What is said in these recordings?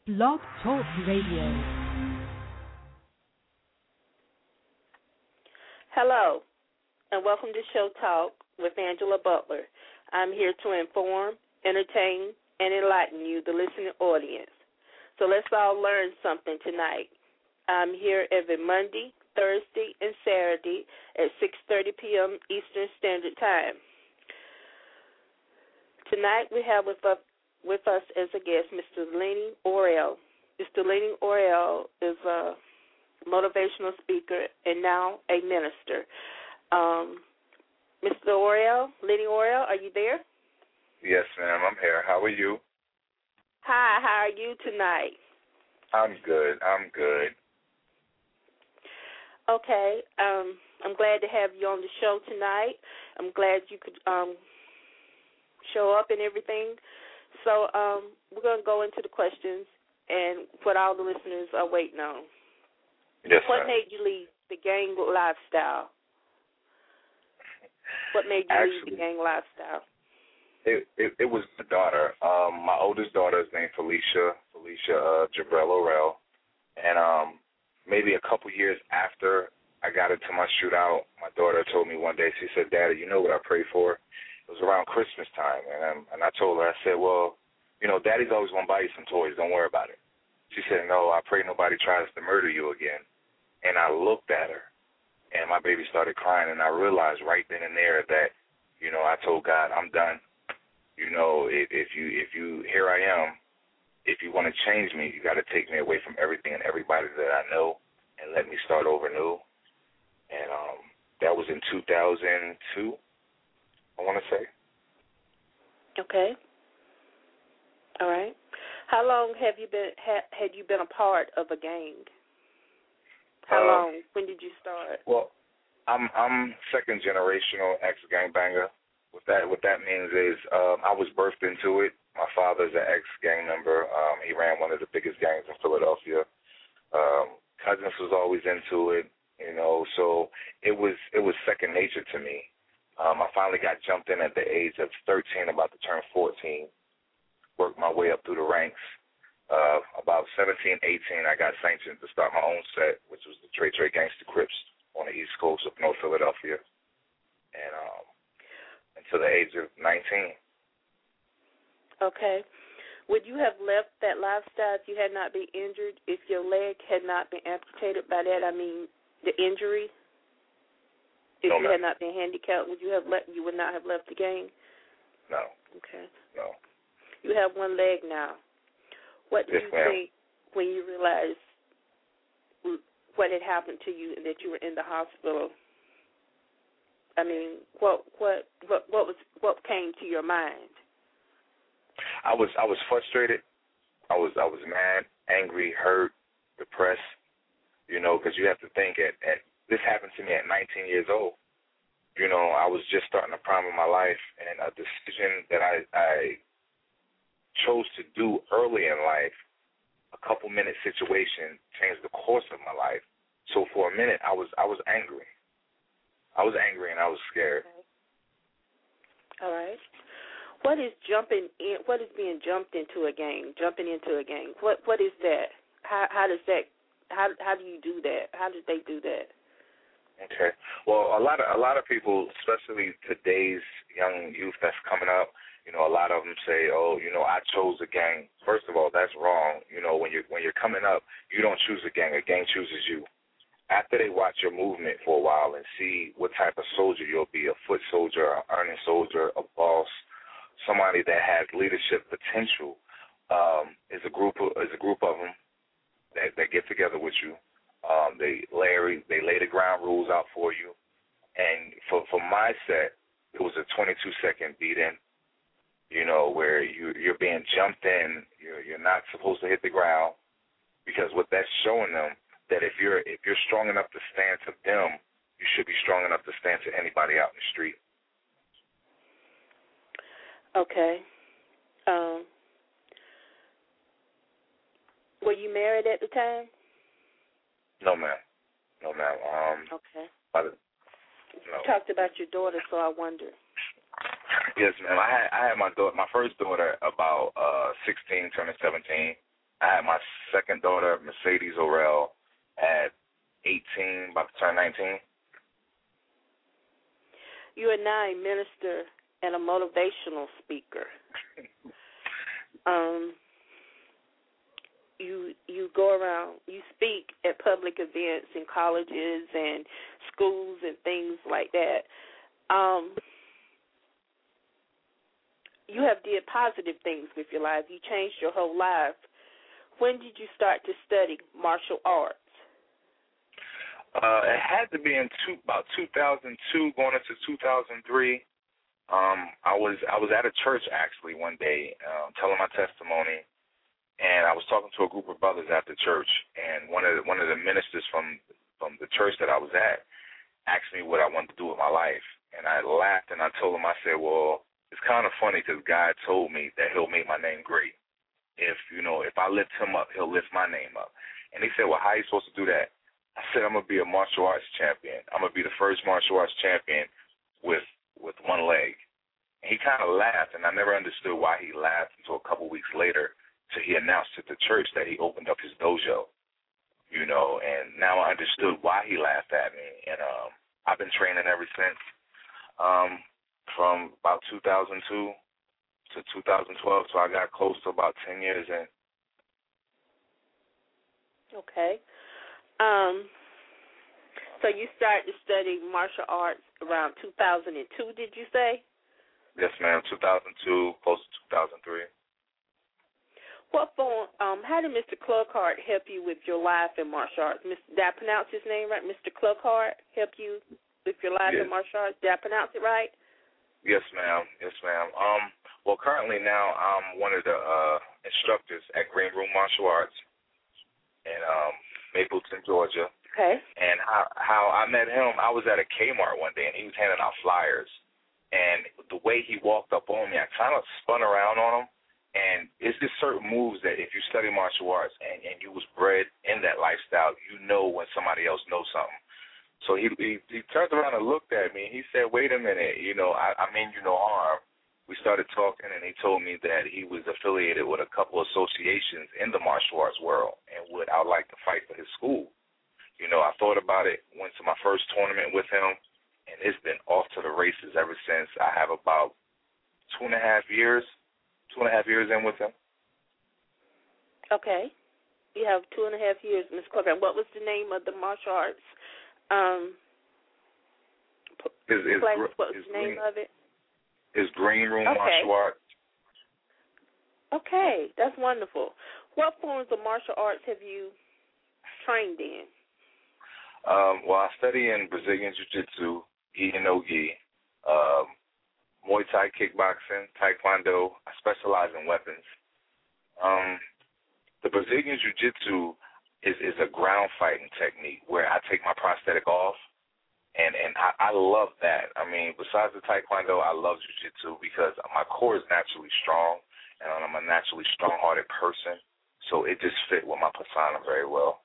Blog Talk Radio. Hello, and welcome to Show Talk with Angela Butler. I'm here to inform, entertain, and enlighten you, the listening audience. So let's all learn something tonight. I'm here every Monday, Thursday, and Saturday at 6:30 p.m. Eastern Standard Time. Tonight we have with us as a guest Mr. Lenny Orell. Mr. Lenny Orell is a motivational speaker and now a minister. Mr. Orell, Lenny Orell, are you there? Yes, ma'am, I'm here. How are you? Hi, how are you tonight? I'm good. Okay, I'm glad to have you on the show tonight. I'm glad you could show up and everything. So we're going to go into the questions and what all the listeners are waiting on. Yes, What ma'am. made you leave the gang lifestyle? What made you leave the gang lifestyle? It was my daughter. My oldest daughter is named Felicia Jabrell Orell. And maybe a couple years after I got into my shootout, my daughter told me one day, she said, "Daddy, you know what I prayed for?" It was around Christmas time. And I told her, I said, "Well, you know, Daddy's always going to buy you some toys. Don't worry about it." She said, "No, I pray nobody tries to murder you again." And I looked at her, and my baby started crying, and I realized right then and there that, you know, I told God, I'm done. You know, if you, here I am. If you want to change me, you got to take me away from everything and everybody that I know and let me start over new. And that was in 2002, I want to say. Okay. All right. How long have you been had you been a part of a gang? How long? When did you start? Well, I'm second generational ex-gangbanger. What that means is I was birthed into it. My father's an ex-gang member. He ran one of the biggest gangs in Philadelphia. Cousins was always into it, you know. So it was second nature to me. I finally got jumped in at the age of 13, about to turn 14. Worked my way up through the ranks. About 17, 18, I got sanctioned to start my own set, which was the Trey Gangsta Crips on the East Coast of North Philadelphia. And until the age of 19. Okay. Would you have left that lifestyle if you had not been injured, if your leg had not been amputated? By that I mean the injury. If you had not been handicapped, would you would not have left the gang? No. Okay. No. You have one leg now. What do you think when you realized what had happened to you and that you were in the hospital? I mean, what came to your mind? I was frustrated. I was mad, angry, hurt, depressed. You know, because you have to think this happened to me at 19 years old. You know, I was just starting the prime of my life, and a decision that I chose to do early in life, a couple-minute situation, changed the course of my life. So for a minute, I was angry. I was angry and I was scared. Okay. All right. What is being jumped into a gang? Jumping into a gang. What is that? How do you do that? How did they do that? Okay. Well, a lot of people, especially today's young youth that's coming up, you know, a lot of them say, "Oh, you know, I chose a gang." First of all, that's wrong. You know, when you're coming up, you don't choose a gang chooses you. After they watch your movement for a while and see what type of soldier you'll be, a foot soldier, an earning soldier, a boss, somebody that has leadership potential, is a group of them that get together with you. They lay the ground rules out for you. And for my set, it was a 22-second beat-in, you know, where you're being jumped in. You're not supposed to hit the ground, because what that's showing them, that if you're strong enough to stand to them, you should be strong enough to stand to anybody out in the street. Okay. Were you married at the time? No, ma'am. Okay. No. You talked about your daughter, so I wonder. Yes, ma'am. I had my first daughter about 16, turning 17. I had my second daughter, Mercedes Orrell, at 18, about to turn 19. You are now a minister and a motivational speaker. You go around, you speak at public events in colleges and schools and things like that. You have did positive things with your life. You changed your whole life. When did you start to study martial arts? It had to be in about 2002, going into 2003. I was at a church actually one day, telling my testimony, and I was talking to a group of brothers at the church, and one of the ministers from the church that I was at asked me what I wanted to do with my life, and I laughed and I told him, I said, well, it's kind of funny because God told me that He'll make my name great. If I lift Him up, He'll lift my name up. And he said, well, how are you supposed to do that? I said, I'm gonna be a martial arts champion. I'm gonna be the first martial arts champion with one leg. And he kind of laughed, and I never understood why he laughed until a couple weeks later. So he announced at the church that he opened up his dojo, and now I understood why he laughed at me. And I've been training ever since, from about 2002 to 2012, so I got close to about 10 years in. Okay. So you started to study martial arts around 2002, did you say? Yes, ma'am, 2002, close to 2003. What form? How did Mr. Cluckhart help you with your life in martial arts? Did I pronounce his name right? Mr. Cluckhart help you with your life in martial arts? Did I pronounce it right? Yes, ma'am. Yes, ma'am. Well, currently now I'm one of the instructors at Green Room Martial Arts in Mapleton, Georgia. Okay. And how I met him, I was at a Kmart one day, and he was handing out flyers. And the way he walked up on me, I kind of spun around on him. And it's just certain moves that if you study martial arts and you was bred in that lifestyle, you know when somebody else knows something. So he turned around and looked at me, and he said, wait a minute, I mean you no harm. We started talking, and he told me that he was affiliated with a couple associations in the martial arts world and I would like to fight for his school. I thought about it, went to my first tournament with him, and it's been off to the races ever since. I have about 2.5 years in with him. Okay. You have 2.5 years, Ms. Corbin. What was the name of the martial arts? What was the name of it? It's Green Room Martial Arts. Okay, that's wonderful. What forms of martial arts have you trained in? Well, I study in Brazilian Jiu-Jitsu, Gi and No Gi, Muay Thai kickboxing, Taekwondo. I specialize in weapons. The Brazilian Jiu-Jitsu is a ground fighting technique where I take my prosthetic off, and I love that. I mean, besides the Taekwondo, I love Jiu-Jitsu because my core is naturally strong, and I'm a naturally strong-hearted person, so it just fit with my persona very well.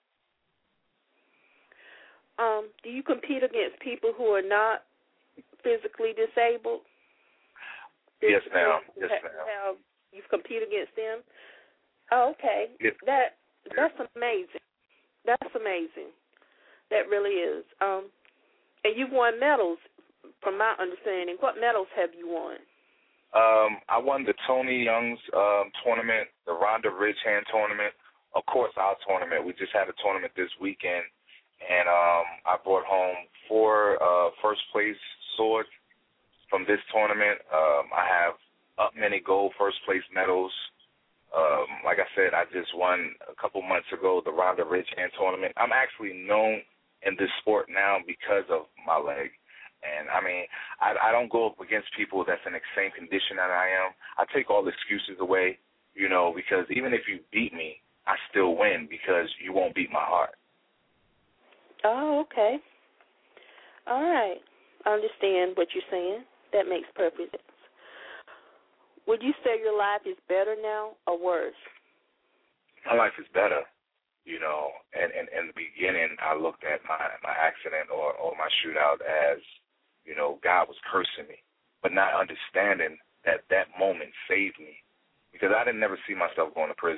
Do you compete against people who are not physically disabled? Yes, ma'am. Yes, ma'am. You've competed against them? Oh, okay. Yes. That's amazing. That's amazing. That really is. And you've won medals, from my understanding. What medals have you won? I won the Tony Young's tournament, the Rhonda Ridgehand tournament, of course our tournament. We just had a tournament this weekend, and I brought home 4 first-place swords from this tournament. I have many gold first-place medals. Like I said, I just won a couple months ago the Rhonda Ridgehand tournament. I'm actually known in this sport now because of my leg. And, I mean, I don't go up against people that's in the same condition that I am. I take all the excuses away, because even if you beat me, I still win because you won't beat my heart. Oh, okay. All right. I understand what you're saying. That makes perfect sense. Would you say your life is better now or worse? My life is better. And in the beginning, I looked at my accident or my shootout as, God was cursing me, but not understanding that moment saved me because I didn't never see myself going to prison.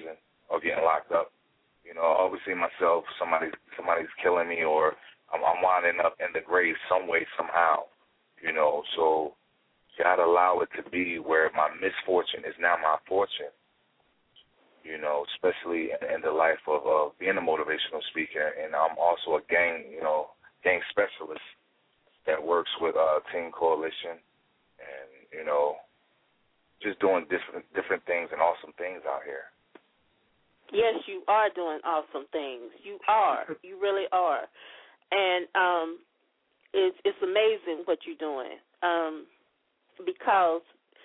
or getting locked up. You know, I always see myself, somebody's killing me, or I'm winding up in the grave some way, somehow. You know, so God allow it to be where my misfortune is now my fortune. You know, especially in the life of being a motivational speaker, and I'm also a gang specialist that works with Teen Coalition, and you know, just doing different things and awesome things out here. Yes, you are doing awesome things. You are. You really are. And it's amazing what you're doing. Because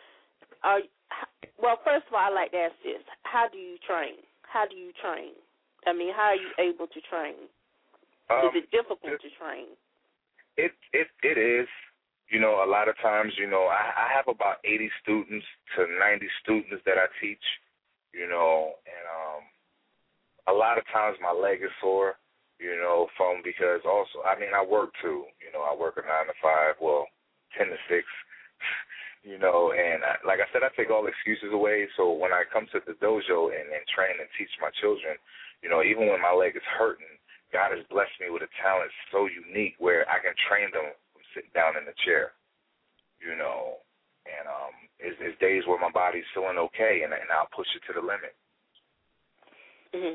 first of all, I'd like to ask this: how do you train? How do you train? I mean, how are you able to train? Is it difficult to train? It is. You know, a lot of times, you know, I have about 80 students to 90 students that I teach. You know, and a lot of times my leg is sore. You know, because also, I mean, I work too. You know, I work a 9 to 5, 10 to 6. You know, and like I said, I take all excuses away. So when I come to the dojo and train and teach my children, you know, even when my leg is hurting, God has blessed me with a talent so unique where I can train them from sitting down in the chair. You know, and it's days where my body's feeling okay, and I'll push it to the limit. Mhm.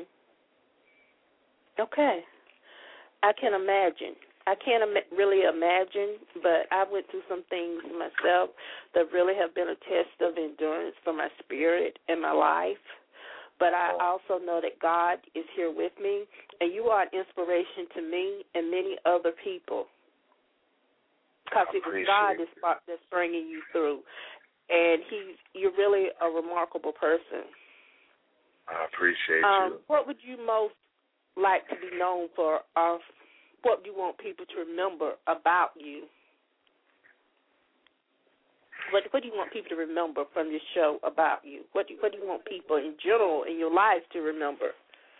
Okay. I can imagine. I can't really imagine, but I went through some things myself that really have been a test of endurance for my spirit and my life. But I also know that God is here with me, and you are an inspiration to me and many other people. Because it was God that's bringing you through, and you're really a remarkable person. I appreciate you. What would you most like to be known for? What do you want people to remember about you? What do you want people to remember from this show about you? What do you want people in general in your life to remember?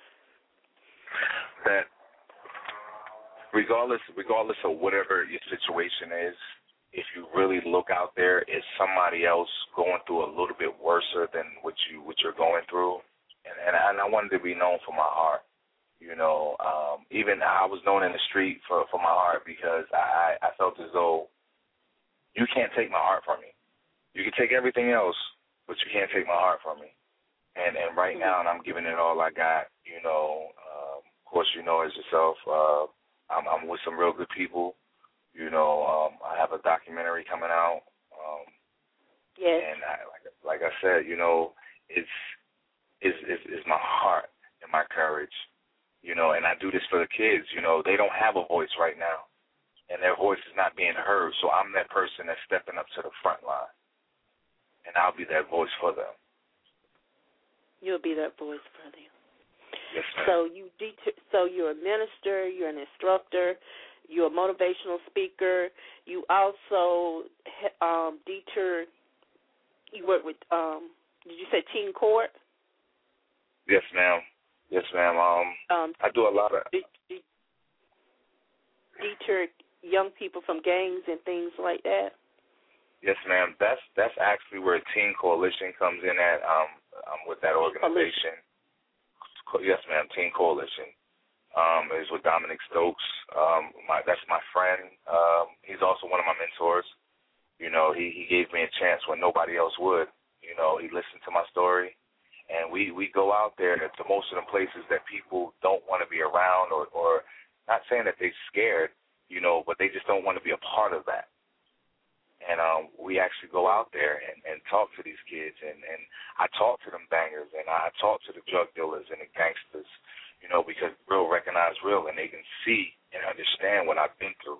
That regardless of whatever your situation is, if you really look out there, it's somebody else going through a little bit worse than what you're going through. And I wanted to be known for my heart. You know, even I was known in the street for my heart because I felt as though you can't take my heart from me. You can take everything else, but you can't take my heart from me. And right now, and I'm giving it all I got. You know, of course, you know as yourself, I'm with some real good people. You know, I have a documentary coming out. Yes. And like I said, you know, it's my heart and my courage. You know, and I do this for the kids. You know, they don't have a voice right now, and their voice is not being heard. So I'm that person that's stepping up to the front line, and I'll be that voice for them. You'll be that voice for them. Yes, ma'am. So you're a minister, you're an instructor, you're a motivational speaker. You also you work with, did you say Teen Court? Yes, ma'am. Yes, ma'am. I do a lot of deter young people from gangs and things like that. Yes, ma'am. That's actually where Teen Coalition comes in at. I'm with that organization. Yes, ma'am. Teen Coalition is with Dominic Stokes. That's my friend. He's also one of my mentors. You know, he gave me a chance when nobody else would. You know, he listened to my story. And we go out there to most of the places that people don't want to be around or not saying that they're scared, you know, but they just don't want to be a part of that. And we actually go out there and talk to these kids. And I talk to them bangers, and I talk to the drug dealers and the gangsters, you know, because real recognize real, and they can see and understand what I've been through.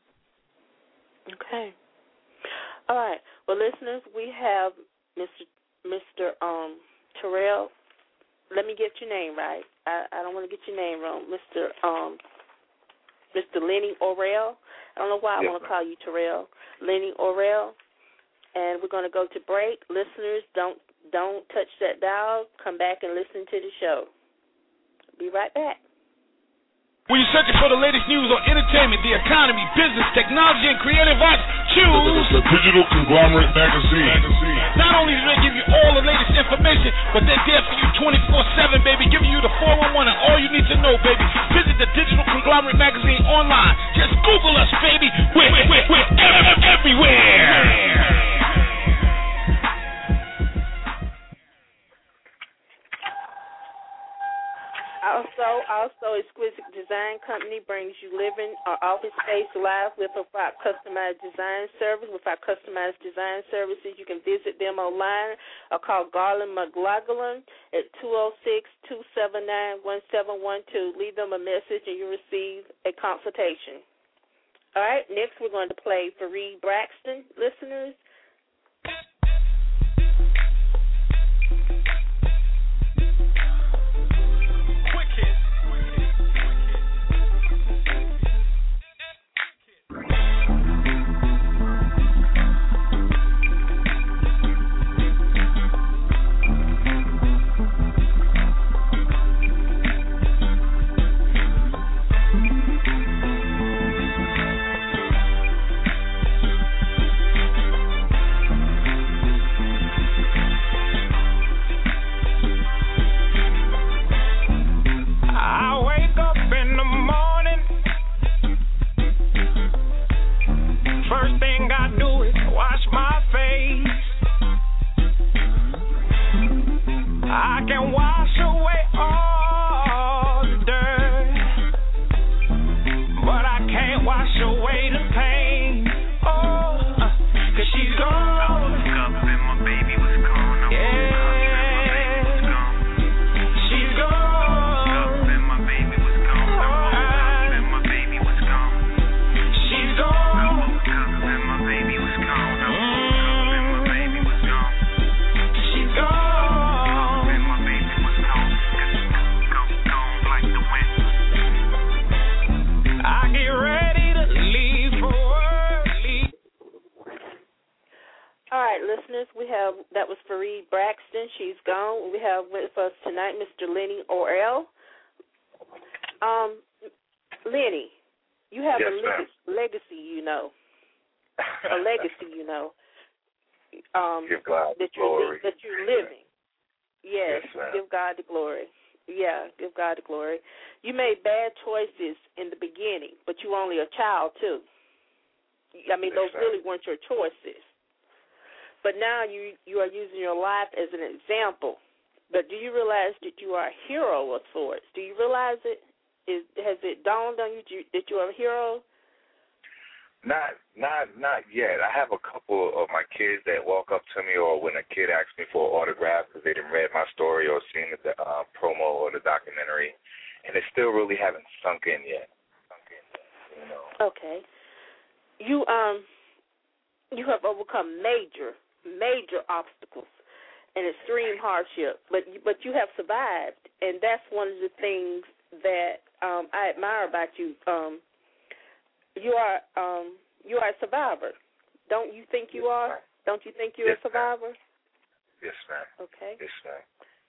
Okay. All right. Well, listeners, we have Mr. Terrell, let me get your name right. I don't want to get your name wrong. Mr. Lenny Orrell. I don't know why I want to call you Terrell. Lenny Orrell. And we're going to go to break. Listeners, don't touch that dial. Come back and listen to the show. Be right back. When you're searching for the latest news on entertainment, the economy, business, technology, and creative arts, choose the Digital Conglomerate Magazine. Not only do they give you all the latest information, but they're there for you 24/7, baby, giving you the 411 and all you need to know, baby. Visit the Digital Conglomerate Magazine online. Just Google us, baby. We're everywhere. Also, Exquisite Design Company brings you living or office space live with our customized design service. With our customized design services, you can visit them online or call Garland McLaughlin at 206-279-1712. Leave them a message and you'll receive a consultation. All right, next we're going to play Fareed Braxton, listeners. That was Fareed Braxton. She's gone. We have with us tonight Mr. Lenny Orrell. Lenny, you have a legacy, you know. A legacy, you know. Give God the glory. That you're living. Yes, yes, give God the glory. Yeah, give God the glory. You made bad choices in the beginning, but you were only a child, too. I mean, those really weren't your choices. But now you are using your life as an example. But do you realize that you are a hero of sorts? Do you realize it? Has it dawned on you that you are a hero? Not yet. I have a couple of my kids that walk up to me, or when a kid asks me for an autograph because they didn't read my story or seen the promo or the documentary, and it still really haven't sunk in yet. You know. Okay. You have overcome major obstacles and extreme hardship, but you have survived, and that's one of the things that I admire about you. You are a survivor. Don't you think you are? Don't you think you're a survivor? Yes, ma'am. Okay. Yes, ma'am.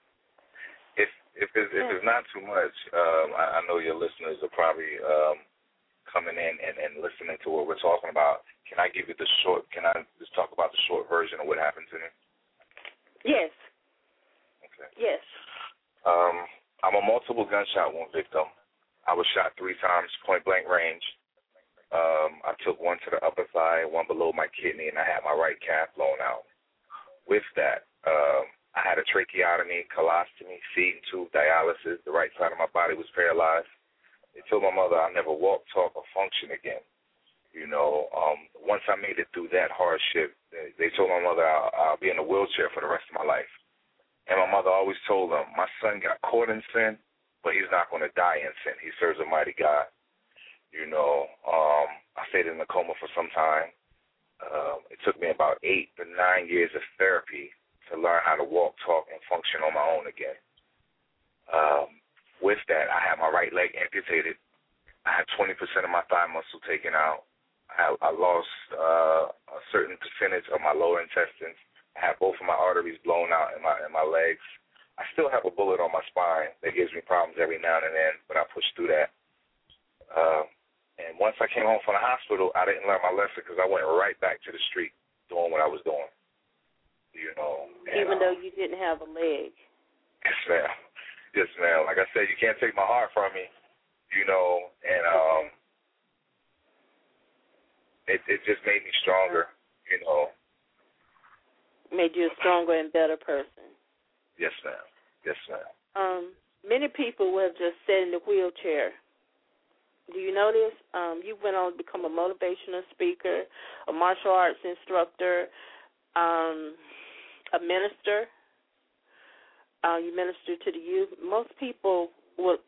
If it's not too much, I know your listeners are probably coming in and listening to what we're talking about. Can I give you can I just talk about the short version of what happened to me? Yes. Okay. Yes. I'm a multiple gunshot wound victim. I was shot 3 times, point-blank range. I took one to the upper thigh, one below my kidney, and I had my right calf blown out. With that, I had a tracheotomy, colostomy, feeding tube, dialysis. The right side of my body was paralyzed. They told my mother I'll never walk, talk, or function again. You know, once I made it through that hardship, they told my mother I'll be in a wheelchair for the rest of my life. And my mother always told them, my son got caught in sin, but he's not going to die in sin. He serves a mighty God. You know, I stayed in a coma for some time. It took me about 8 to 9 years of therapy to learn how to walk, talk, and function on my own again. With that, I had my right leg amputated. I had 20% of my thigh muscle taken out. I lost a certain percentage of my lower intestines. I had both of my arteries blown out in my legs. I still have a bullet on my spine that gives me problems every now and then, but I push through that. And once I came home from the hospital, I didn't learn my lesson because I went right back to the street doing what I was doing. You know. And, even though you didn't have a leg. Yes, ma'am. Yes, ma'am. Like I said, you can't take my heart from me. You know, and it just made me stronger. You know. Made you a stronger and better person. Yes, ma'am. Yes, ma'am. Many people will just sit in the wheelchair. Do you know this? You went on to become a motivational speaker, a martial arts instructor, a minister. You minister to the youth. Most people would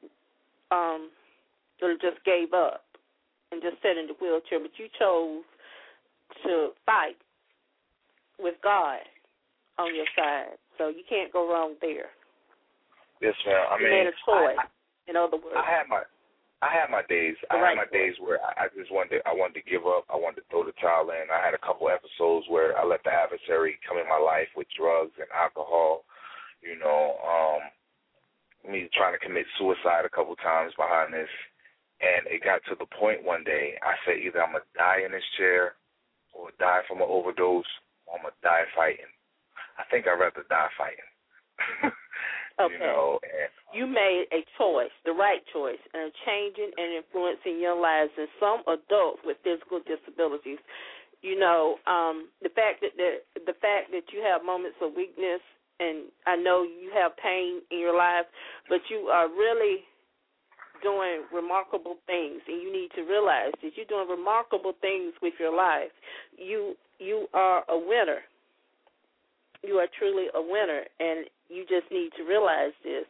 just gave up and just sat in the wheelchair, but you chose to fight with God on your side. So you can't go wrong there. Yes, ma'am. I mean, made a choice. In other words, I had my days. I had my days where I just wanted to give up. I wanted to throw the towel in. I had a couple episodes where I let the adversary come in my life with drugs and alcohol. You know, me trying to commit suicide a couple times behind this. And it got to the point one day I said either I'm going to die in this chair or die from an overdose or I'm going to die fighting. I think I'd rather die fighting. Okay. You know, you made a choice, the right choice, and changing and influencing young lives and some adults with physical disabilities. You know, the fact that you have moments of weakness, and I know you have pain in your life, but you are really doing remarkable things, and you need to realize that you're doing remarkable things with your life. You are a winner. You are truly a winner, and you just need to realize this.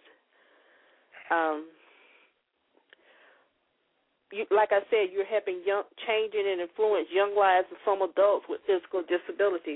Like I said, you're helping changing and influence young lives of some adults with physical disabilities.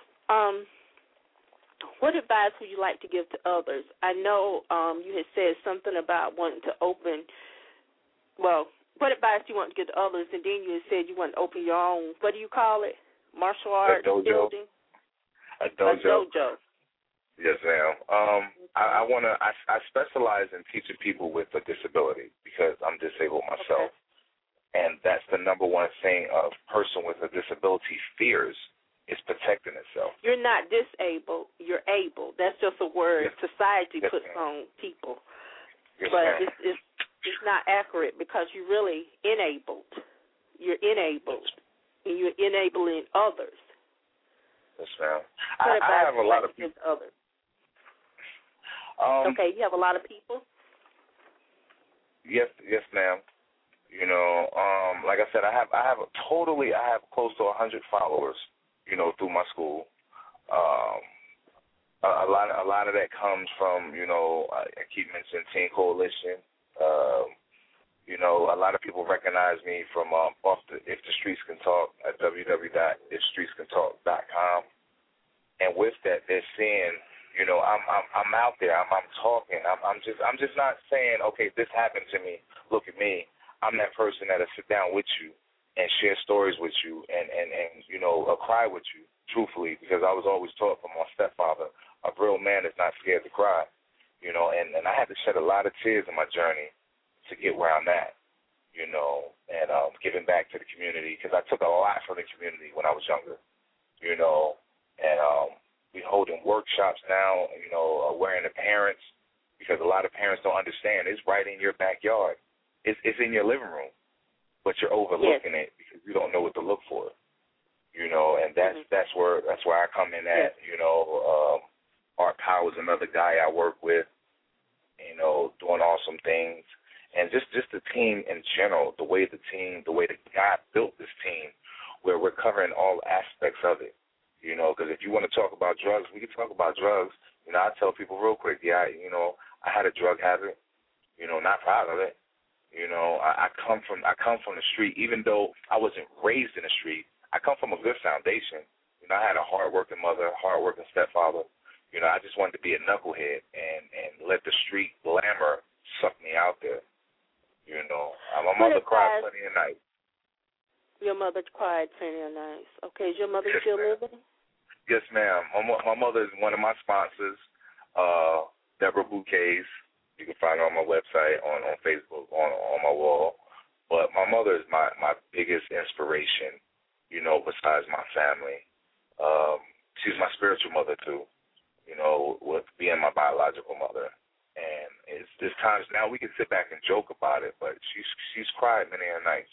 What advice would you like to give to others? I know you had said something about wanting to open, well, what advice do you want to give to others? And then you had said you want to open your own, what do you call it, martial arts building? A dojo. Yes, ma'am. I specialize in teaching people with a disability because I'm disabled myself. Okay. And that's the number one thing a person with a disability fears is protecting itself. You're not disabled. You're able. That's just a word society puts on people. Yes, but it's not accurate because you're really enabled. You're enabled, and you're enabling others. Yes, ma'am. I have a lot of people. Others. Okay, you have a lot of people? Yes, ma'am. You know, like I said, I have close to 100 followers, you know, through my school. A lot of that comes from, you know, I keep mentioning Teen Coalition. You know, a lot of people recognize me from If the Streets Can Talk at www.ifstreetscantalk.com. And with that, they're seeing, you know, I'm out there. I'm talking. I'm just not saying, okay, this happened to me. Look at me. I'm that person that'll sit down with you and share stories with you and you know, cry with you, truthfully, because I was always taught from my stepfather, a real man is not scared to cry. You know, and I had to shed a lot of tears in my journey to get where I'm at, you know, and giving back to the community because I took a lot from the community when I was younger, you know, and we holding workshops now, you know, awareing the parents because a lot of parents don't understand. It's right in your backyard. It's in your living room, but you're overlooking it because you don't know what to look for, you know, and that's where I come in at, you know. Art Power is another guy I work with, you know, doing awesome things. And just the team in general, the way that God built this team, where we're covering all aspects of it, you know, because if you want to talk about drugs, we can talk about drugs. You know, I tell people real quick, I had a drug habit, you know, not proud of it. You know, I come from the street, even though I wasn't raised in the street. I come from a good foundation. You know, I had a hard-working mother, hard-working stepfather. You know, I just wanted to be a knucklehead and let the street glamour suck me out there. You know, my mother cried plenty of nights. Your mother cried plenty of nights. Okay, is your mother still living? Yes, ma'am. My mother is one of my sponsors, Deborah Bouquets. You can find her on my website, on Facebook, on my wall. But mother is my biggest inspiration, you know, besides my family. She's my spiritual mother, too, you know, with being my biological mother. And there's times now we can sit back and joke about it, but she's cried many a nights.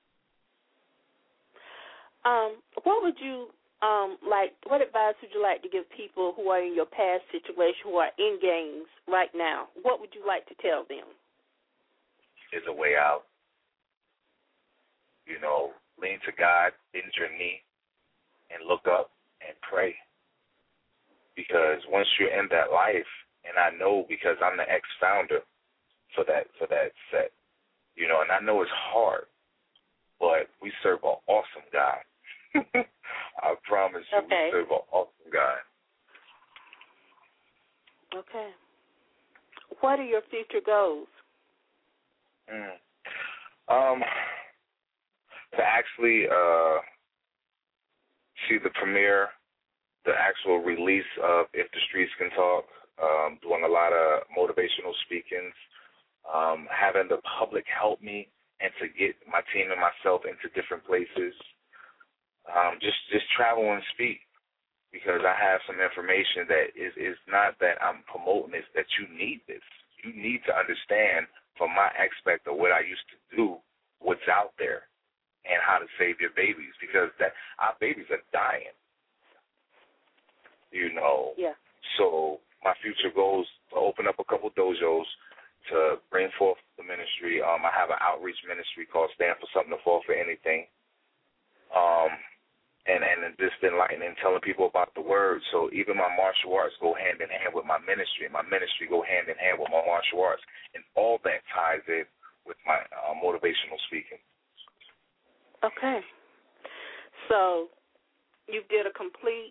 What would you what advice would you like to give people who are in your past situation, who are in gangs right now? What would you like to tell them? There's a way out. You know, lean to God, bend your knee, and look up and pray. Because once you're in that life, and I know because I'm the ex-founder for that set, you know, and I know it's hard, but we serve an awesome God. I promise you, we serve an awesome God. Okay. What are your future goals? To actually see the premiere, the actual release of If the Streets Can Talk, doing a lot of motivational speakings, having the public help me and to get my team and myself into different places. Just travel and speak, because I have some information that is not that I'm promoting, it's that you need this. You need to understand from my aspect of what I used to do, what's out there, and how to save your babies, because our babies are dying. You know. Yeah. So my future goals to open up a couple dojos to bring forth the ministry. I have an outreach ministry called Stand for Something to Fall for Anything. And just enlightening, telling people about the word. So even my martial arts go hand in hand with my ministry. My ministry go hand in hand with my martial arts. And all that ties in with my motivational speaking. Okay. So you did a complete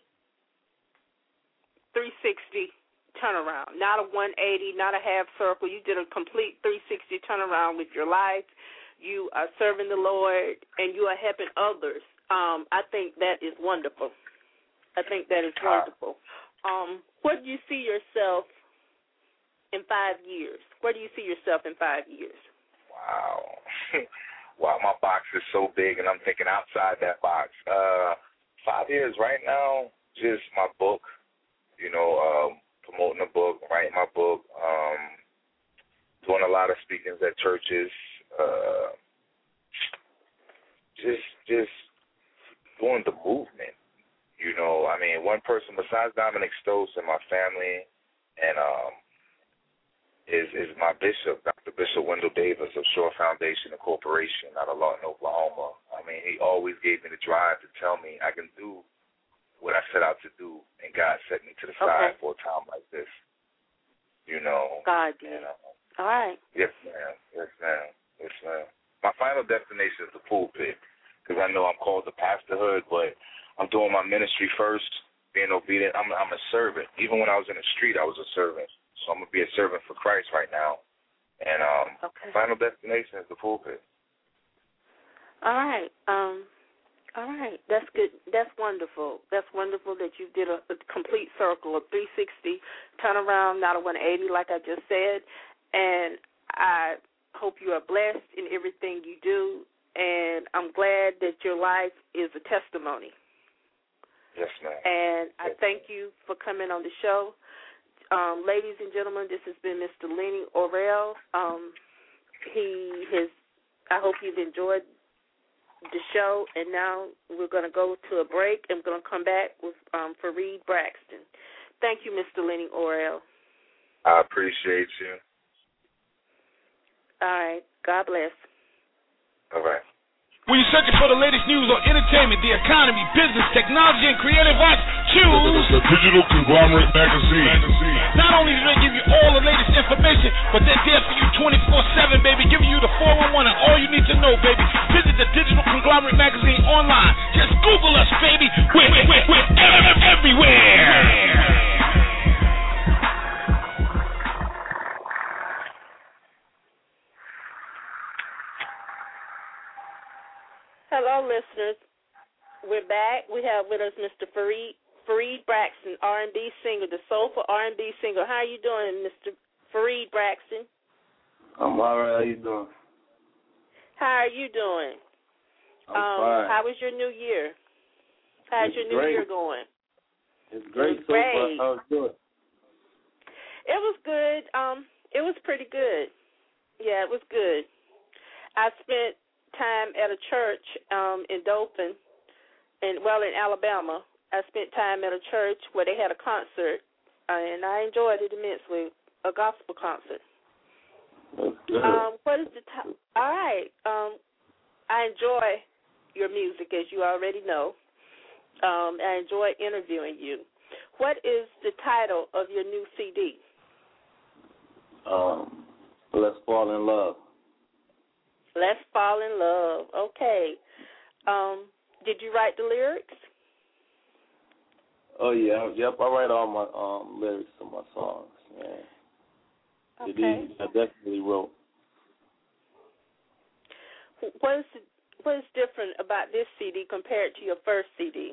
360 turnaround, not a 180, not a half circle. You did a complete 360 turnaround with your life. You are serving the Lord, and you are helping others. I think that is wonderful. Where do you see yourself in 5 years? Where do you see yourself in 5 years? Wow. Wow, my box is so big, and I'm thinking outside that box. 5 years right now, just my book, you know, promoting the book, writing my book, doing a lot of speakings at churches, just doing the movement. You know, I mean, one person besides Dominic Stokes in my family and is my bishop, Dr. Bishop Wendell Davis of Shore Foundation and Corporation out of Lawton, Oklahoma. I mean, he always gave me the drive to tell me I can do what I set out to do, and God set me to the side for a time like this. You know. God did. All right. Yes, ma'am. Yes, ma'am. Yes, ma'am. My final destination is the pulpit, because I know I'm called to pastorhood, but I'm doing my ministry first, being obedient. I'm a servant. Even when I was in the street, I was a servant. So I'm going to be a servant for Christ right now. And final destination is the pulpit. All right. All right. That's good. That's wonderful. That's wonderful that you did a complete circle, a 360 turnaround, not a 180 like I just said. And I hope you are blessed in everything you do. And I'm glad that your life is a testimony. Yes, ma'am. And I thank you for coming on the show. Ladies and gentlemen, this has been Mr. Lenny Orrell. I hope you've enjoyed the show. And now we're going to go to a break. I'm going to come back with Fareed Braxton. Thank you, Mr. Lenny Orrell. I appreciate you. All right. God bless. All right. When you're searching for the latest news on entertainment, the economy, business, technology, and creative arts, choose the Digital Conglomerate Magazine. Not only do they give you all the latest information, but they're there for you 24/7, baby, giving you the 411 and all you need to know, baby. Visit the Digital Conglomerate Magazine online. Just Google us, baby. We're everywhere. Hello, listeners. We're back. We have with us Mr. Fareed Braxton, R&B singer, the soulful R&B singer. How are you doing, Mr. Fareed Braxton? I'm all right. How you doing? How are you doing? I'm fine. How was your new year? How's your new year going? It's great so far. How's it doing? It was good. It was pretty good. Yeah, it was good. I spent time at a church in Dothan, in Alabama. I spent time at a church where they had a concert, and I enjoyed it immensely, a gospel concert. That's good. What is the all right. I enjoy your music, as you already know. I enjoy interviewing you. What is the title of your new CD? Let's Fall in Love. Let's Fall in Love. Okay. Did you write the lyrics? Oh, yeah. Yep, I write all my lyrics to my songs. Yeah. Okay. I definitely wrote. What is different about this CD compared to your first CD?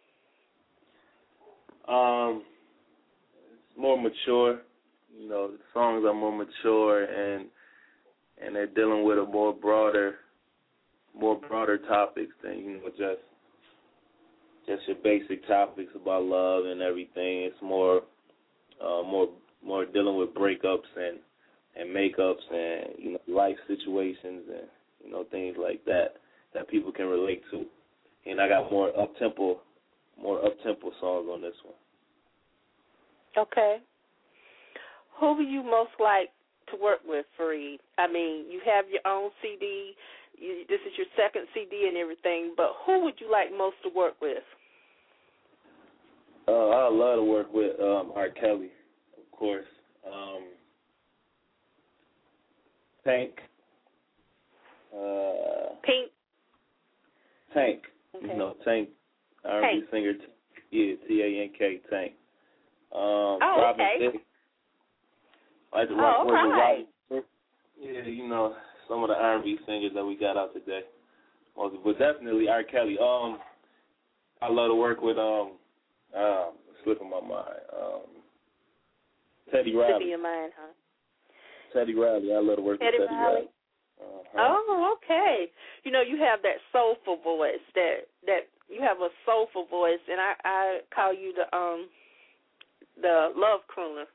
It's more mature. You know, the songs are more mature and they're dealing with a more broader topics than, you know, just your basic topics about love and everything. It's more dealing with breakups and makeups and, you know, life situations and, you know, things like that people can relate to. And I got more up tempo songs on this one. Okay. Who would you most like to work with, Fareed? I mean, you have your own CD. This is your second CD and everything, but who would you like most to work with? I love to work with R. Kelly, of course. Tank. Pink. Tank. Okay. You know, Tank. R&B singer. Yeah, T-A-N-K, Tank. Robin okay. Thicke. I like to work with right. Robin. Yeah, you know, some of the R&B singers that we got out today. But definitely R. Kelly. I love to work with slipping my mind. Teddy Riley. Slipping your mind, huh? Teddy Riley. I love to work with Teddy Riley. Oh, okay. You know, you have that soulful voice. That you have a soulful voice, and I call you the love crooner.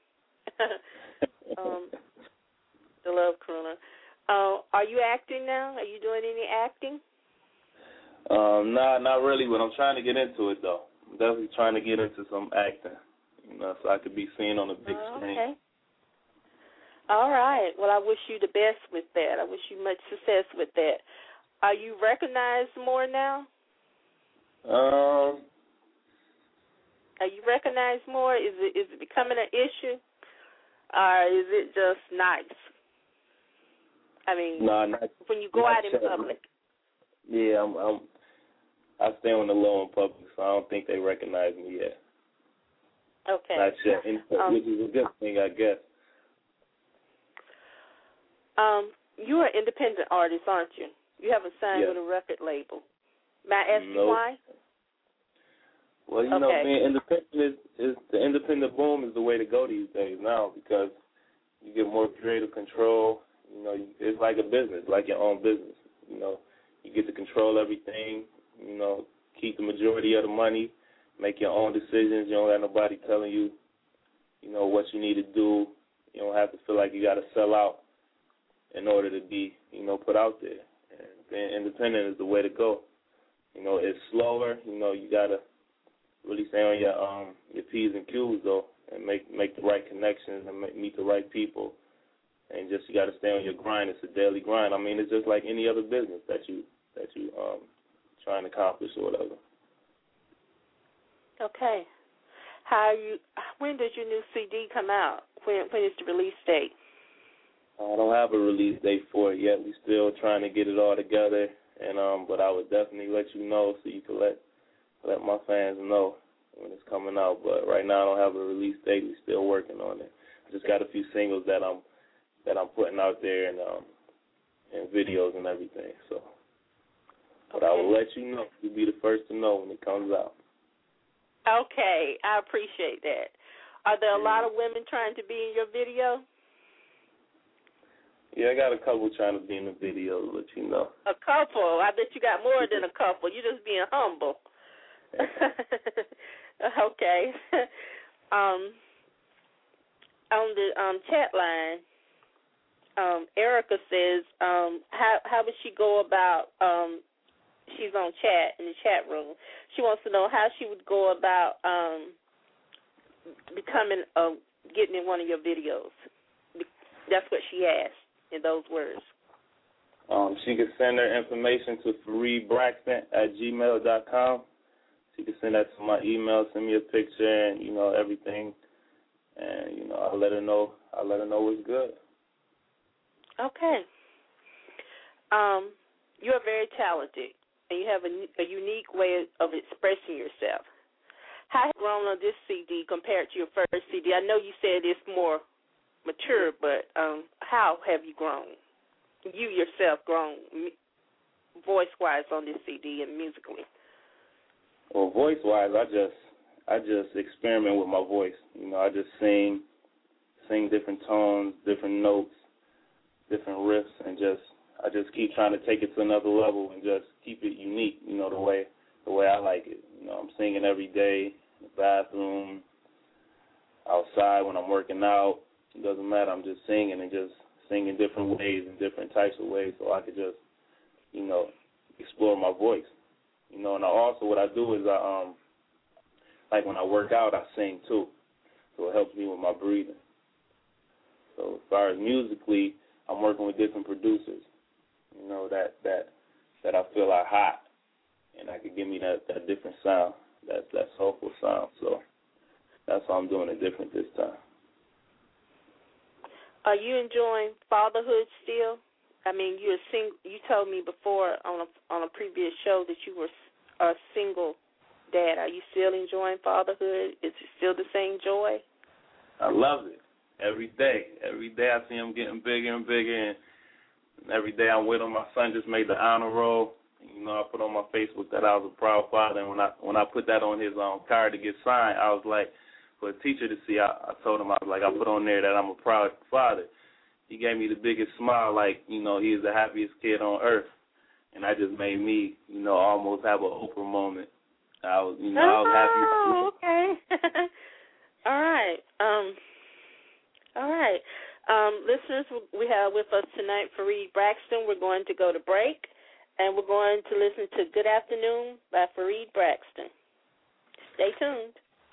The love crooner. Are you acting now? Are you doing any acting? Nah, not really, but I'm trying to get into it, though. I'm definitely trying to get into some acting, you know, so I could be seen on the big screen. Okay. All right. Well, I wish you the best with that. I wish you much success with that. Are you recognized more now? Are you recognized more? Is it becoming an issue, or is it just nice? I mean, when you go out in public. Yeah, I stay on the low in public, so I don't think they recognize me yet. Okay. Not yet, which is a good thing, I guess. You're an independent artist, aren't you? You haven't signed with a record label. May I ask you why? Well, you know, being independent is the independent boom is the way to go these days now, because you get more creative control. You know, it's like a business, like your own business. You know, you get to control everything. You know, keep the majority of the money, make your own decisions. You don't have nobody telling you, you know, what you need to do. You don't have to feel like you got to sell out in order to be, you know, put out there. And being independent is the way to go. You know, it's slower. You know, you got to really stay on your P's and Q's, though, and make the right connections and meet the right people. And just you got to stay on your grind. It's a daily grind. I mean, it's just like any other business that you trying to accomplish or whatever. Okay. When does your new CD come out? When is the release date? I don't have a release date for it yet. We're still trying to get it all together, and but I would definitely let you know so you can let my fans know when it's coming out. But right now I don't have a release date. We're still working on it. I just got a few singles that I'm putting out there and videos and everything. So, but I will let you know. You'll be the first to know when it comes out. Okay, I appreciate that. Are there a lot of women trying to be in your video? Yeah, I got a couple trying to be in the video, but you know. A couple? I bet you got more than a couple. You're just being humble. Okay. On the chat line, Erica says, how would she go about, she's on chat, in the chat room. She wants to know how she would go about becoming, getting in one of your videos. That's what she asked in those words. She could send her information to fareedbraxton@gmail.com. She can send that to my email, send me a picture and, you know, everything. And, you know, I'll let her know what's good. Okay. You're very talented, and you have a unique way of expressing yourself. How have you grown on this CD compared to your first CD? I know you said it's more mature, but how have you grown? You yourself grown voice-wise on this CD and musically? Well, voice-wise, I just experiment with my voice. You know, I just sing different tones, different notes, different riffs, and I just keep trying to take it to another level and just keep it unique. You know, the way I like it. You know, I'm singing every day in the bathroom, outside when I'm working out. It doesn't matter. I'm just singing and just singing different ways and different types of ways, so I could just, you know, explore my voice. You know, and also what I do is like when I work out, I sing too, so it helps me with my breathing. So as far as musically, I'm working with different producers, you know, that I feel are hot, and that could give me that different sound, that soulful sound. So that's why I'm doing it different this time. Are you enjoying fatherhood still? I mean, you told me before on a previous show that you were a single dad. Are you still enjoying fatherhood? Is it still the same joy? I love it. Every day. Every day I see him getting bigger and bigger, and every day I'm with him. My son just made the honor roll. You know, I put on my Facebook that I was a proud father, and when I put that on his card to get signed, I was like, for a teacher to see, I told him, I put on there that I'm a proud father. He gave me the biggest smile, like, you know, he is the happiest kid on earth. And that just made me, you know, almost have an Oprah moment. I was happy. Oh, okay. All right. Listeners, we have with us tonight Fareed Braxton. We're going to go to break, and we're going to listen to Good Afternoon by Fareed Braxton. Stay tuned.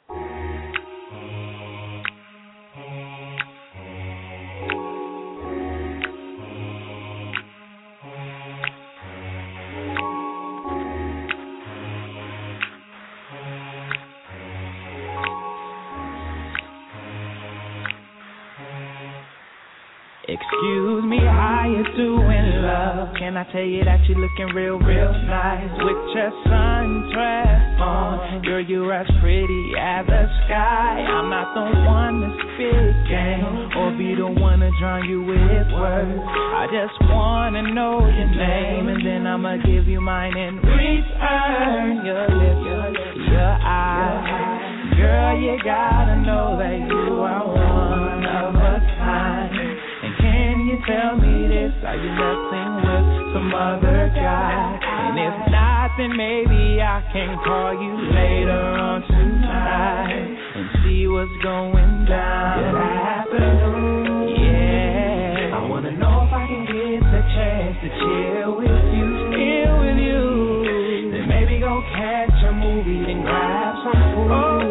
Excuse me, how you doing, love? Can I tell you that you're looking real nice with your sundress on? Girl, you're as pretty as the sky. I'm not the one to spit game or be the one to drown you with words. I just wanna know your name, and then I'ma give you mine in return. Your lips, your eyes. Girl, you gotta know that you are one of a kind. Can you tell me this? Are you messing with some other guy? And if not, then maybe I can call you later on tonight and see what's going down. Good afternoon. Yeah. I wanna know if I can get the chance to chill with you. Then maybe go catch a movie and grab some food.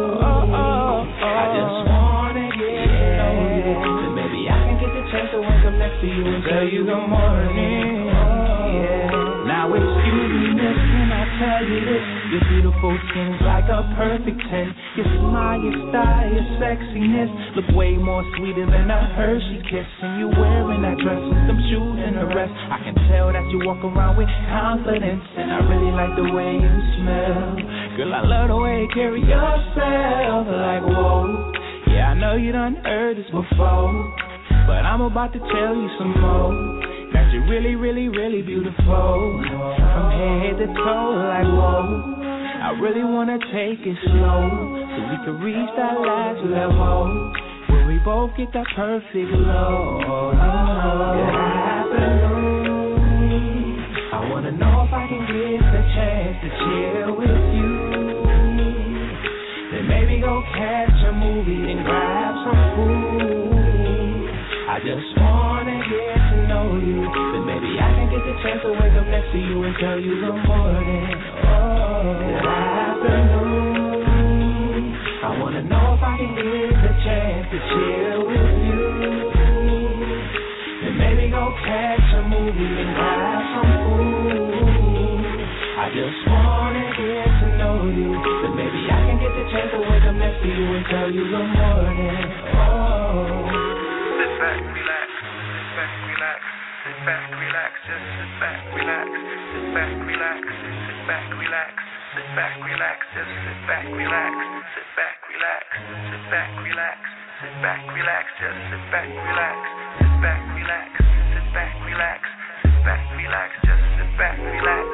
I just wanna get to know you. Then maybe I can get the chance to wake up next to you and tell you good morning. Yeah. Now excuse me, miss, can I tell you this? Your beautiful skin's like a perfect 10. Your smile, your style, your sexiness look way more sweeter than a Hershey kiss. And you wearing that dress with some shoes and the rest. I can tell that you walk around with confidence, and I really like the way you smell. Girl, I love the way you carry yourself. Like, whoa. Yeah, I know you done heard this before, but I'm about to tell you some more. That you're really, really, really beautiful. From head to toe, like whoa. I really wanna take it slow, so we can reach that last level where we both get that perfect glow. know you, then maybe I can get the chance to wake up next to you and tell you good morning. Oh, good afternoon. I wanna know if I can get the chance to chill with you. Then maybe go catch a movie and grab some food. I just wanna get to know you, then maybe I can get the chance to wake up next to you and tell you good morning. Oh. Sit back, relax, sit back, relax, sit back, relax, just sit back, relax, sit back, relax, sit back, relax, sit back, relax, just sit back, relax, sit back, relax, sit back, relax, sit back, relax, just sit back, relax, sit back, relax, sit back, relax, sit back, relax, just sit back, relax.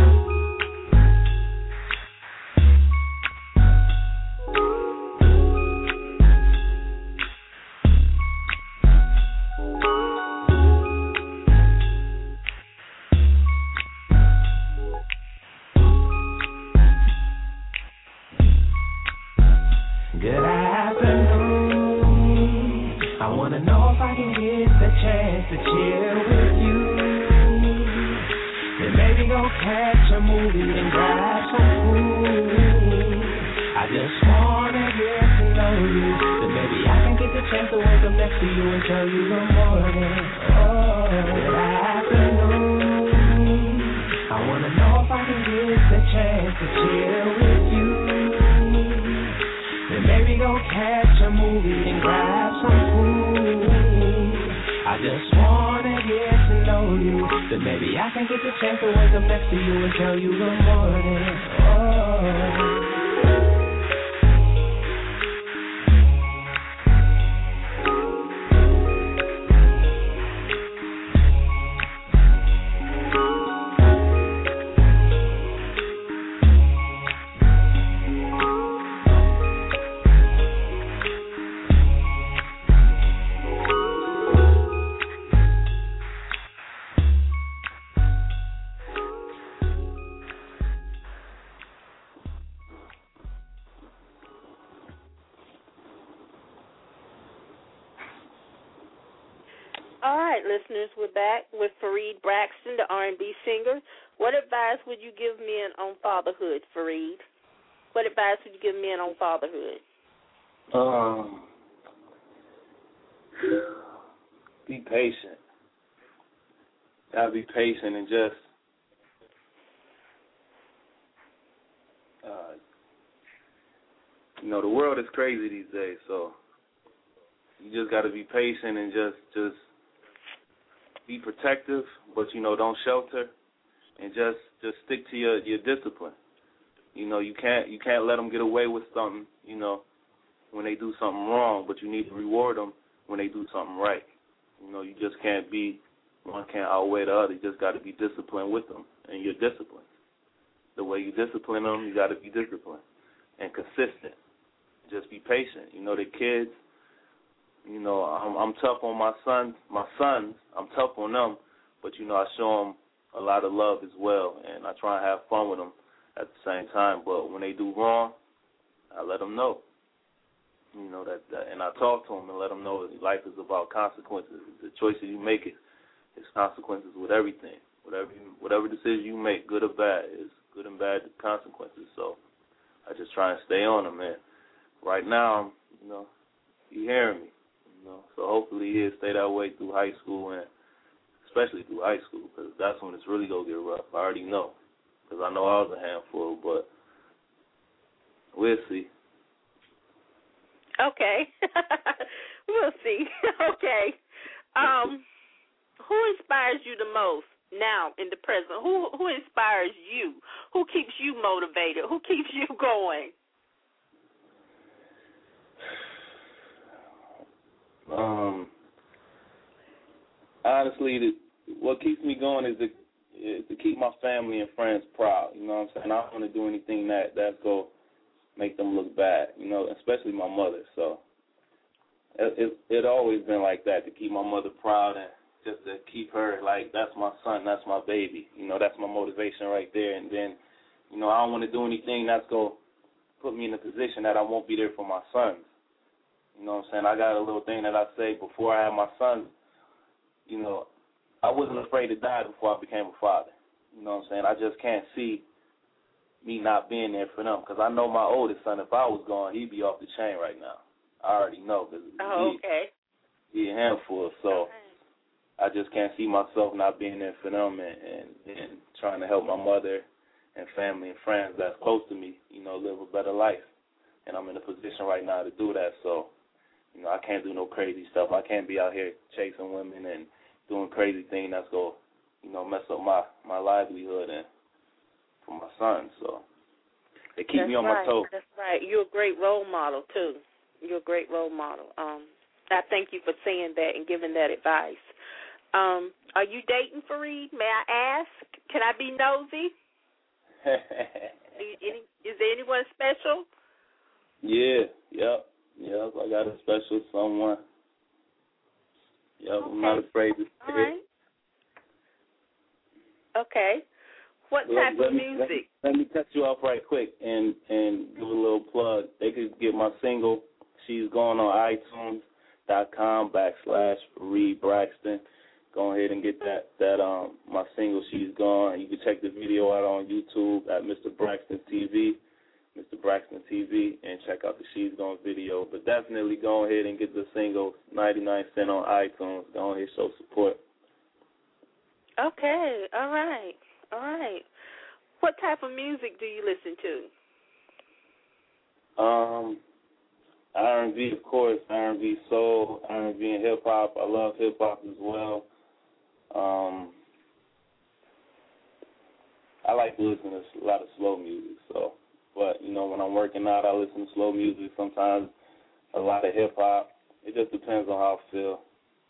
Good afternoon. I wanna know if I can get the chance to chill with you. Then maybe go catch a movie and grab some food. I just wanna get to know you. Then maybe I can get the chance to wake up next to you and tell you good morning. Oh, good afternoon. I wanna know if I can get the chance to chill with you. Then maybe go catch a movie and grab some food. I just wanna get to know you. Then maybe I can get the chance to wake up next to you and tell you good morning. Oh. All right, listeners, we're back with Fareed Braxton, the R&B singer. What advice would you give men on fatherhood, Fareed? What advice would you give men on fatherhood? Be patient. Gotta be patient and just the world is crazy these days, so you just gotta be patient and just be protective, but don't shelter, and just stick to your discipline. You can't let them get away with something, when they do something wrong, but you need to reward them when they do something right. You just can't be, one can't outweigh the other. You just got to be disciplined with them, and you're disciplined. The way you discipline them, you got to be disciplined and consistent. Just be patient. The kids, I'm tough on my sons. I'm tough on them, but, I show them a lot of love as well, and I try and have fun with them at the same time. But when they do wrong, I let them know. And I talk to them and let them know that life is about consequences. The choices you make, it's consequences with everything. Whatever decision you make, good or bad, is good and bad consequences. So I just try and stay on them, man. Right now, you hearing me, so hopefully he'll stay that way through high school, and especially through high school, because that's when it's really going to get rough. I already know, because I know I was a handful, but we'll see. Okay. We'll see. Okay. Who inspires you the most now in the present? Who inspires you? Who keeps you motivated? Who keeps you going? Honestly, what keeps me going is to keep my family and friends proud. You know what I'm saying? I don't want to do anything that's going to make them look bad, especially my mother. So it always been like that, to keep my mother proud and just to keep her like, that's my son, that's my baby. That's my motivation right there. And then, I don't want to do anything that's going to put me in a position that I won't be there for my sons. You know what I'm saying? I got a little thing that I say before I have my sons, I wasn't afraid to die before I became a father. You know what I'm saying? I just can't see me not being there for them, because I know my oldest son, if I was gone, he'd be off the chain right now. I already know, because he a handful. So I just can't see myself not being there for them and trying to help my mother and family and friends that's close to me, you know, live a better life. And I'm in a position right now to do that. So, you know, I can't do no crazy stuff. I can't be out here chasing women and doing crazy things that's going to, you know, mess up my livelihood and for my son. So they keep me on my toes. That's right. You're a great role model, too. You're a great role model. I thank you for saying that and giving that advice. Are you dating, Fareed? May I ask? Can I be nosy? Is there anyone special? Yep. I got a special someone. Yep, okay. I'm not afraid to say it. All right. Okay. What type of music? Let me cut you off right quick and give a little plug. They could get my single. She's going on iTunes.com/Fareed Braxton. Go ahead and get that my single, She's Gone. You can check the video out on YouTube at Mr. Braxton TV, and check out the She's Gone video. But definitely go ahead and get the single, 99 cents on iTunes. Go ahead and show support. Okay, all right. What type of music do you listen to? R&B, of course, R&B soul, R&B and hip-hop. I love hip-hop as well. I like to listen to a lot of slow music, but, you know, when I'm working out, I listen to slow music, sometimes a lot of hip-hop. It just depends on how I feel.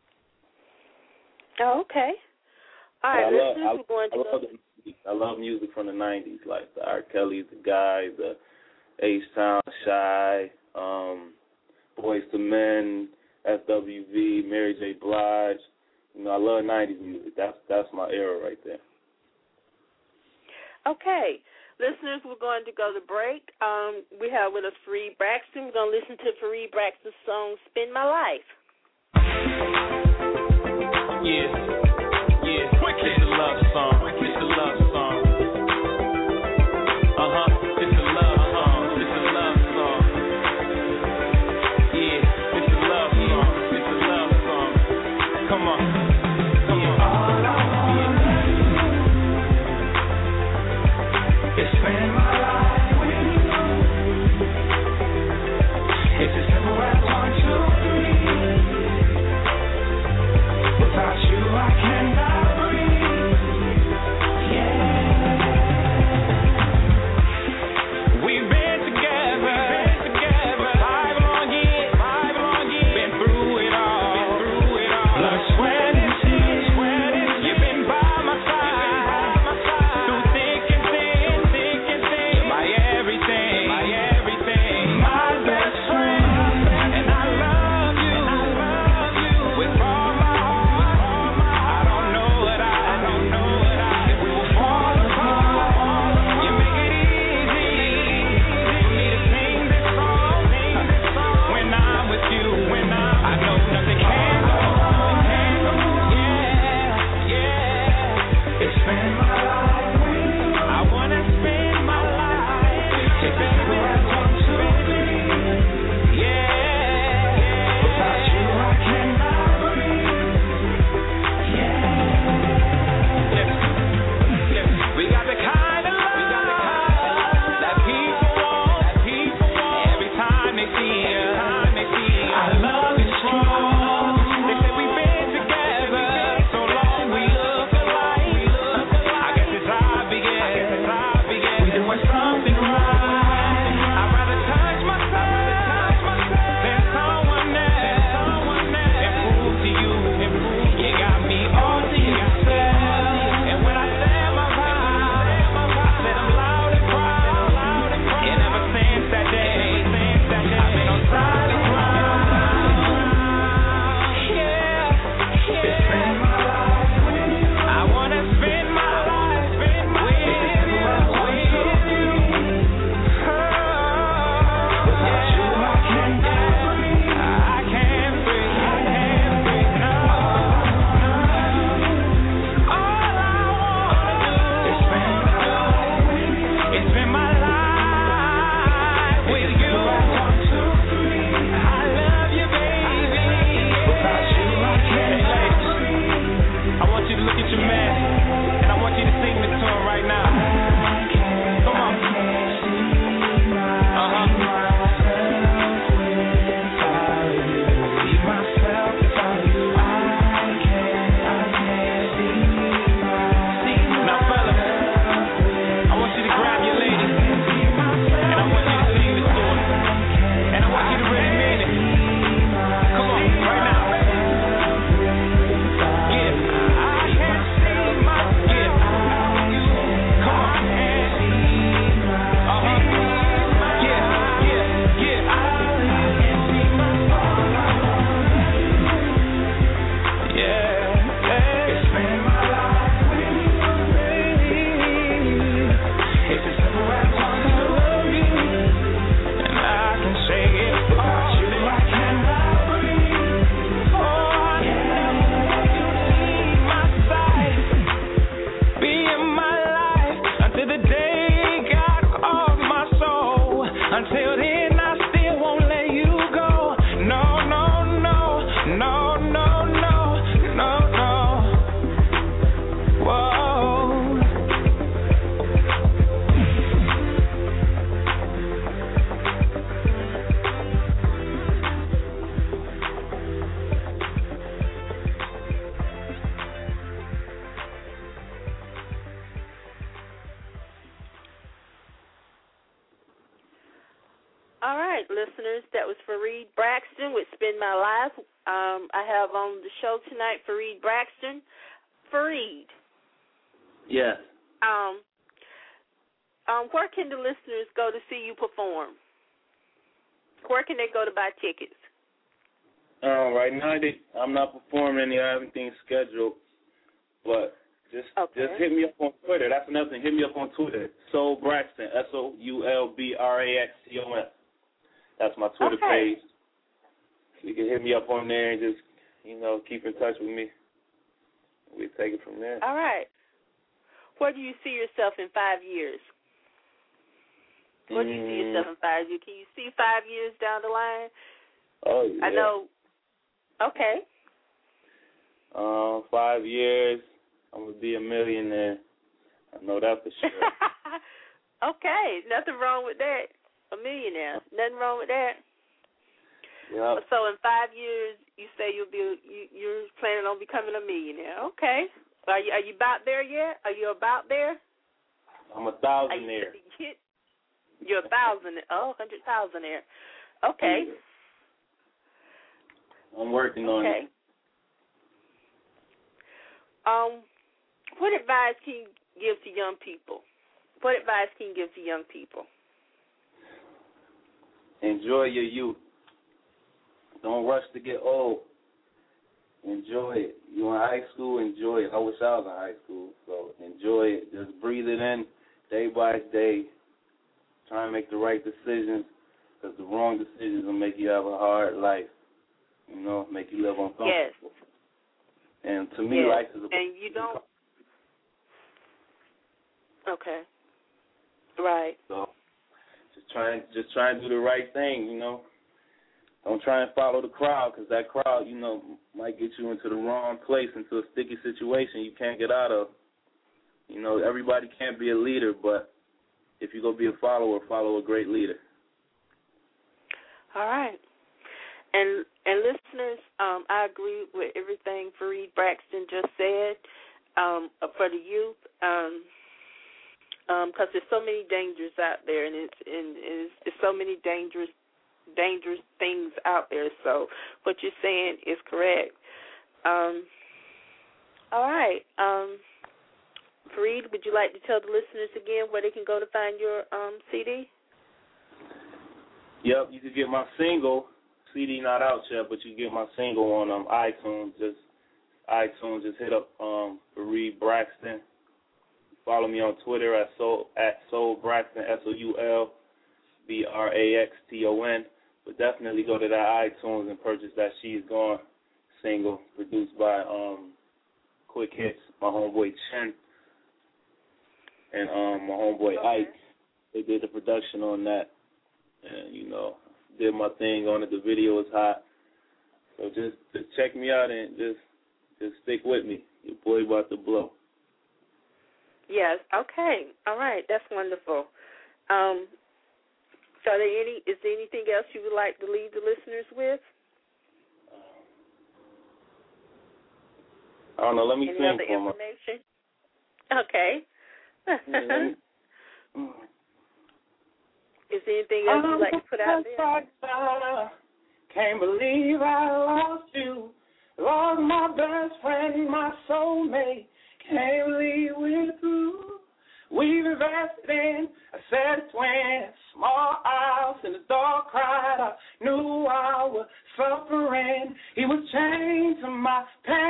Oh, okay. All right, I love music from the 90s, like the R. Kelly, the Guys, the H-Town, Shy, Boyz II Men, SWV, Mary J. Blige. You know, I love 90s music. That's my era right there. Okay. Listeners, we're going to go to break. We have with us Fareed Braxton. We're going to listen to Fareed Braxton's song, Spend My Life. Yeah. It's a love song. It's a love song. It's a love song. It's a love song. Yeah, it's a love song. It's a love song. Come on. All I wanna do is spend my life with you. It's as simple as 1, 2, 3. Without you, I can't. right, listeners, that was Fareed Braxton with Spend My Life. I have on the show tonight Fareed Braxton. Fareed. Yes. Where can the listeners go to see you perform? Where can they go to buy tickets? Right now, I'm not performing any. I have anything scheduled, but just hit me up on Twitter. That's another thing. Hit me up on Twitter. Soul Braxton, SOULBRAXTON. That's my Twitter page. So you can hit me up on there and just, keep in touch with me. We'll take it from there. All right. Where do you see yourself in 5 years? Where do you see yourself in 5 years? Can you see 5 years down the line? Oh, yeah. I know. Okay. 5 years, I'm going to be a millionaire. I know that for sure. Okay. Nothing wrong with that. A millionaire. Nothing wrong with that. Yep. So in 5 years, you say you're planning on becoming a millionaire. Okay. Are you about there yet? Are you about there? I'm a thousandaire. You're a $1,000. Oh, 100,000-aire. Okay. I'm working on it. What advice can you give to young people? What advice can you give to young people? Enjoy your youth. Don't rush to get old. Enjoy it. You're in high school, enjoy it. I wish I was in high school, so enjoy it. Just breathe it in day by day. Try and make the right decisions, because the wrong decisions will make you have a hard life. Make you live uncomfortable. Yes. And to me, life is about... And you don't... Okay. Right. So just try and do the right thing, Don't try and follow the crowd, because that crowd, might get you into the wrong place, into a sticky situation you can't get out of. Everybody can't be a leader, but if you're going to be a follower, follow a great leader. All right. And listeners, I agree with everything Fareed Braxton just said for the youth, because there's so many dangers out there, and it's so many dangerous things out there. So what you're saying is correct. All right. Fareed, would you like to tell the listeners again where they can go to find your CD? Yep, you can get my single. CD not out yet, but you can get my single on iTunes. Just hit up Fareed Braxton. Follow me on Twitter at Soul Braxton, SOULBRAXTON. But definitely go to that iTunes and purchase that She's Gone single, produced by Quick Hits, my homeboy Chen, and my homeboy Ike. They did the production on that, and did my thing on it. The video is hot, so just check me out and just stick with me. Your boy about to blow. Yes. Okay. All right. That's wonderful. So is there anything else you would like to leave the listeners with? I don't know. Let me Any sing other for information? Okay. Is there anything else you'd like to put out there? Can't believe I lost you. Lost my best friend, my soulmate. Can't believe we're through. We've invested in a set of twins, small house in the dark cried. I knew I was suffering. He was chained to my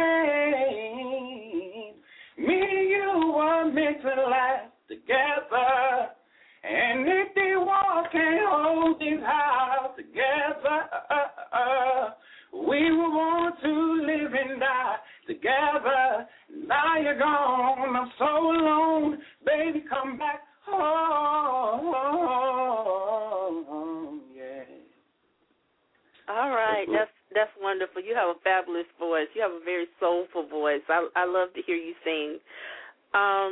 pain. Me and you were meant to last together. And if the walls can't hold this house together, we were born to live and die together. Now you're gone, I'm so alone. Baby, come back home, yeah. All right, that's wonderful. You have a fabulous voice. You have a very soulful voice. I love to hear you sing. All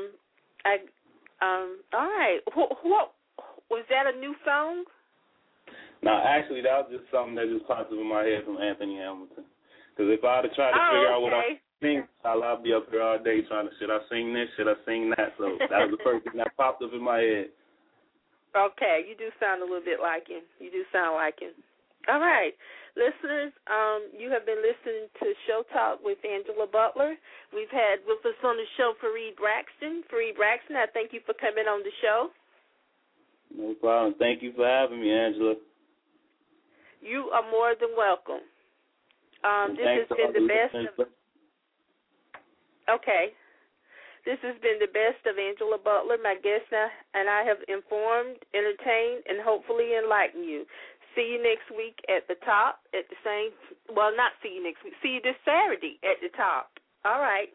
right. What was that? A new song? No, actually, that was just something that just popped up in my head from Anthony Hamilton. Because if I had to try to figure out what I sing, I'll be up here all day trying to, should I sing this, should I sing that? So that was the first thing that popped up in my head. Okay, you do sound a little bit like him. You do sound like him. All right. Listeners, you have been listening to Show Talk with Angela Butler. We've had with us on the show Fareed Braxton. Fareed Braxton, I thank you for coming on the show. No problem. Thank you for having me, Angela. You are more than welcome. This has been the best of... Okay. This has been the best of Angela Butler, my guest, and I have informed, entertained, and hopefully enlightened you. See you next week at the top at the same, well, not see you next week. See you this Saturday at the top. All right.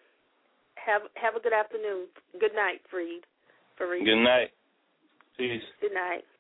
Have a good afternoon. Good night, Fareed. Good night. Peace. Good night.